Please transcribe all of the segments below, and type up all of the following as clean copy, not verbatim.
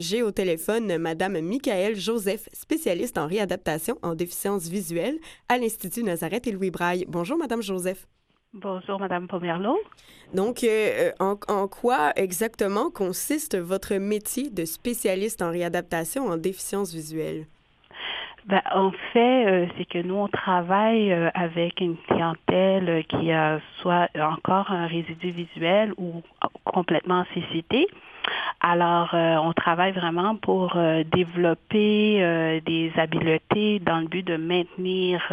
J'ai au téléphone Madame Michaëlle Joseph, spécialiste en réadaptation en déficience visuelle à l'Institut Nazareth et Louis Braille. Bonjour Madame Joseph. Bonjour, Madame Pomerleau. Donc, en quoi exactement consiste votre métier de spécialiste en réadaptation en déficience visuelle? En fait, c'est que nous, on travaille avec une clientèle qui a soit encore un résidu visuel ou complètement en cécité. Alors, on travaille vraiment pour développer des habiletés dans le but de maintenir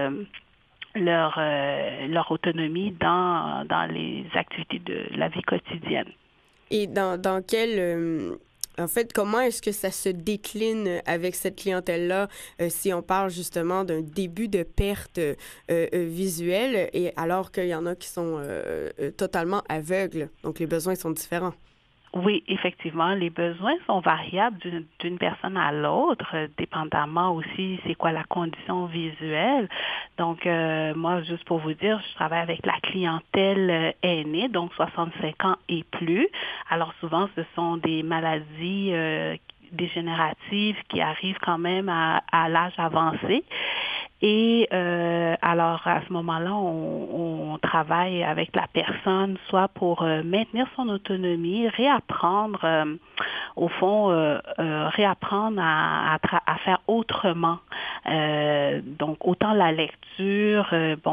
leur autonomie dans les activités de la vie quotidienne. Et dans quel... en fait, comment est-ce que ça se décline avec cette clientèle-là si on parle justement d'un début de perte visuelle et alors qu'il y en a qui sont totalement aveugles, donc les besoins sont différents? Oui, effectivement, les besoins sont variables d'une personne à l'autre, dépendamment aussi c'est quoi la condition visuelle. Donc, moi, juste pour vous dire, je travaille avec la clientèle aînée, donc 65 ans et plus. Alors, souvent, ce sont des maladies dégénératives qui arrivent quand même à l'âge avancé. Et alors, à ce moment-là, on travaille avec la personne, soit pour maintenir son autonomie, réapprendre, au fond, réapprendre à faire autrement. Donc, autant la lecture,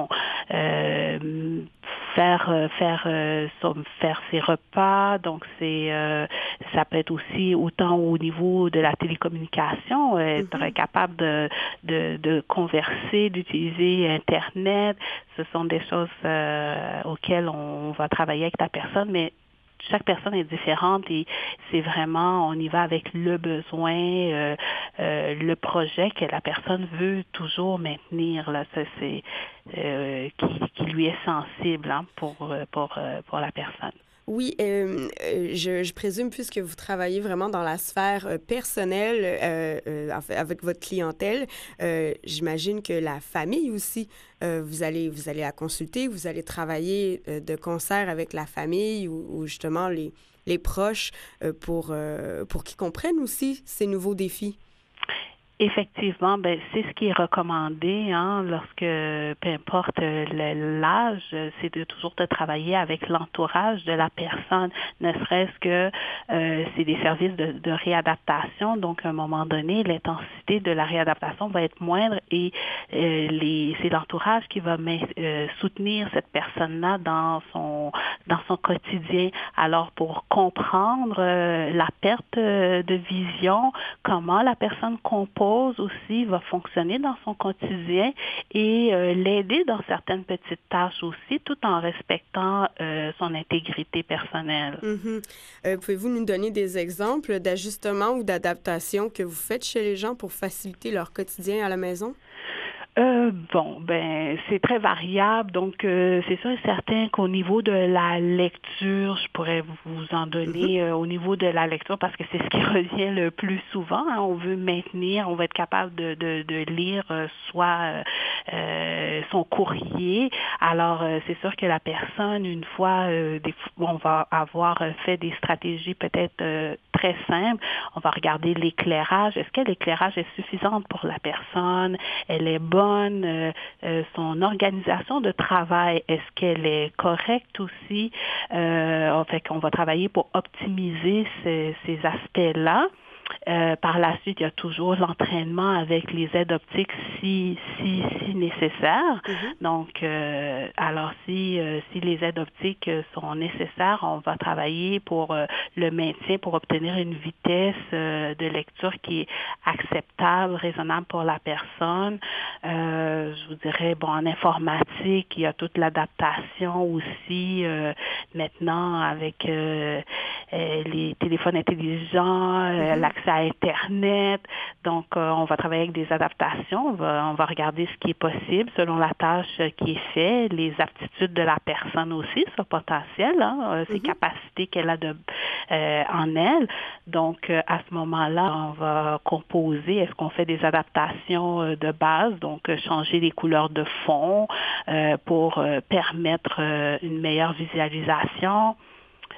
faire ses repas, donc ça peut être aussi autant au niveau de la télécommunication, être capable de converser, d'utiliser Internet. Ce sont des choses auxquelles on va travailler avec la personne, mais chaque personne est différente et c'est vraiment, on y va avec le besoin, le projet que la personne veut toujours maintenir. Là, ça, c'est qui lui est sensible pour la personne. Oui, je présume, puisque vous travaillez vraiment dans la sphère personnelle avec votre clientèle, j'imagine que la famille aussi, vous allez la consulter, vous allez travailler de concert avec la famille ou justement les proches pour qu'ils comprennent aussi ces nouveaux défis. Effectivement, c'est ce qui est recommandé, lorsque, peu importe l'âge, c'est toujours de travailler avec l'entourage de la personne, ne serait-ce que c'est des services de réadaptation, donc à un moment donné, l'intensité de la réadaptation va être moindre et c'est l'entourage qui va soutenir cette personne-là dans son quotidien. Alors, pour comprendre la perte de vision, comment la personne compose aussi va fonctionner dans son quotidien et l'aider dans certaines petites tâches aussi, tout en respectant son intégrité personnelle. Pouvez-vous nous donner des exemples d'ajustements ou d'adaptations que vous faites chez les gens pour faciliter leur quotidien à la maison? C'est très variable. Donc, c'est sûr et certain qu'au niveau de la lecture, je pourrais vous en donner au niveau de la lecture parce que c'est ce qui revient le plus souvent. On veut maintenir, on va être capable de lire soit son courrier. Alors, c'est sûr que la personne, une fois, on va avoir fait des stratégies peut-être très simples. On va regarder l'éclairage. Est-ce que l'éclairage est suffisante pour la personne? Elle est bonne? Son organisation de travail, est-ce qu'elle est correcte aussi? Fait qu'on va travailler pour optimiser ces aspects-là. Par la suite, il y a toujours l'entraînement avec les aides optiques si nécessaire. Donc, alors si les aides optiques sont nécessaires, on va travailler pour le maintien, pour obtenir une vitesse de lecture qui est acceptable, raisonnable pour la personne. Je vous dirais, en informatique, il y a toute l'adaptation aussi maintenant avec les téléphones intelligents, l'accès à Internet. Donc, on va travailler avec des adaptations. On va regarder ce qui est possible selon la tâche qui est faite, les aptitudes de la personne aussi, son potentiel, ses capacités qu'elle a en elle. Donc, à ce moment-là, on va composer. Est-ce qu'on fait des adaptations de base, donc changer les couleurs de fond pour permettre une meilleure visualisation?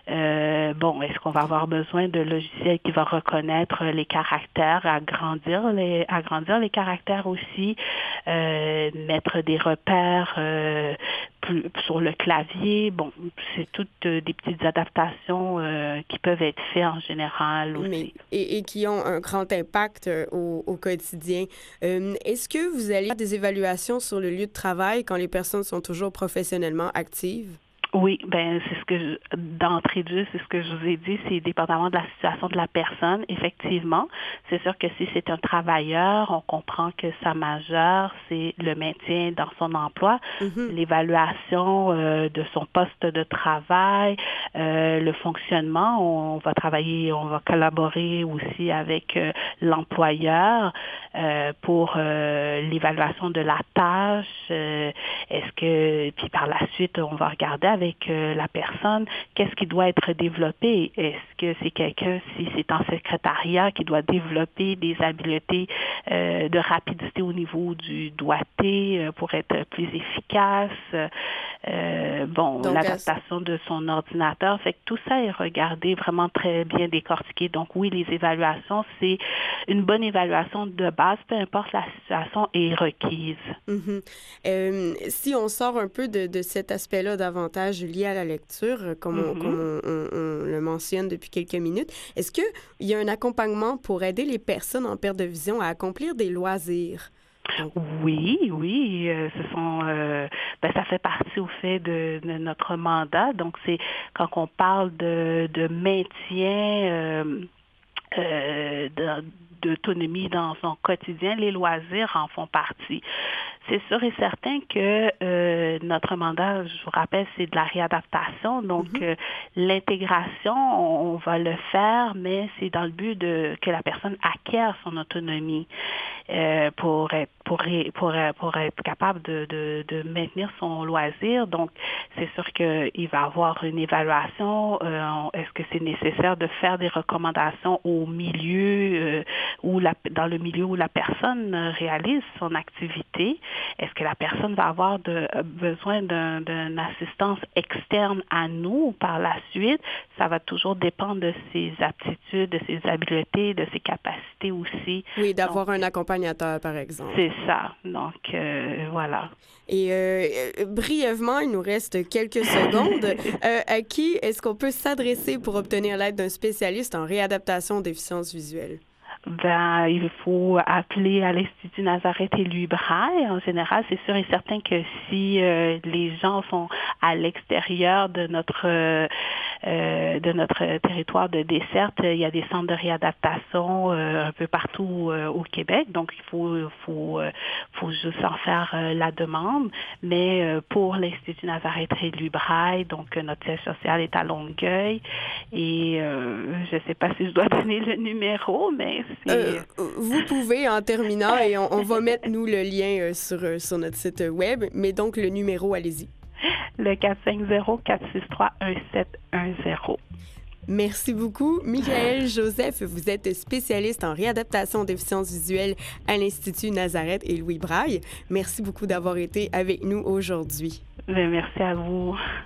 Bon, est-ce qu'on va avoir besoin de logiciels qui vont reconnaître les caractères, agrandir les caractères aussi, mettre des repères sur le clavier. Bon, c'est toutes des petites adaptations qui peuvent être faites en général aussi. Et qui ont un grand impact au quotidien. Est-ce que vous allez faire des évaluations sur le lieu de travail quand les personnes sont toujours professionnellement actives? Oui, ben c'est ce que d'entrée de jeu, c'est ce que je vous ai dit, c'est dépendamment de la situation de la personne. Effectivement, c'est sûr que si c'est un travailleur, on comprend que sa majeure, c'est le maintien dans son emploi, l'évaluation de son poste de travail, le fonctionnement. On va travailler, on va collaborer aussi avec l'employeur pour l'évaluation de la tâche. Puis par la suite, on va regarder avec la personne, qu'est-ce qui doit être développé? Est-ce que c'est quelqu'un, si c'est en secrétariat, qui doit développer des habiletés de rapidité au niveau du doigté pour être plus efficace? Donc, l'adaptation de son ordinateur. Fait que tout ça est regardé, vraiment très bien décortiqué. Donc oui, les évaluations, c'est une bonne évaluation de base, peu importe la situation, est requise. Si on sort un peu de cet aspect-là davantage lié à la lecture, comme on le mentionne depuis quelques minutes, est-ce qu'il y a un accompagnement pour aider les personnes en perte de vision à accomplir des loisirs? Oui, ça fait partie au fait de notre mandat. Donc, c'est quand on parle de maintien d'autonomie dans son quotidien, les loisirs en font partie. C'est sûr et certain que notre mandat, je vous rappelle, c'est de la réadaptation. Donc, l'intégration, on va le faire, mais c'est dans le but que la personne acquiert son autonomie pour être capable de maintenir son loisir. Donc, c'est sûr qu'il va avoir une évaluation. Est-ce que c'est nécessaire de faire des recommandations au milieu dans le milieu où la personne réalise son activité? Est-ce que la personne va avoir besoin d'une assistance externe à nous par la suite? Ça va toujours dépendre de ses aptitudes, de ses habiletés, de ses capacités aussi. Oui, d'avoir un accompagnateur, par exemple. C'est ça. Donc, voilà. Et brièvement, il nous reste quelques secondes. À qui est-ce qu'on peut s'adresser pour obtenir l'aide d'un spécialiste en réadaptation déficience visuelle? Ben, il faut appeler à l'Institut Nazareth et Louis Braille. En général, c'est sûr et certain que si les gens sont à l'extérieur de notre territoire de desserte, il y a des centres de réadaptation un peu partout au Québec. Donc, il faut juste en faire la demande. Mais pour l'Institut Nazareth et Louis Braille, donc notre siège social est à Longueuil. Et je ne sais pas si je dois donner le numéro, mais vous pouvez, en terminant, et on va mettre, nous, le lien sur notre site web, mais donc le numéro, allez-y. Le 450-463-1710. Merci beaucoup. Michaëlle Joseph, vous êtes spécialiste en réadaptation déficience visuelle à l'Institut Nazareth et Louis Braille. Merci beaucoup d'avoir été avec nous aujourd'hui. Merci à vous.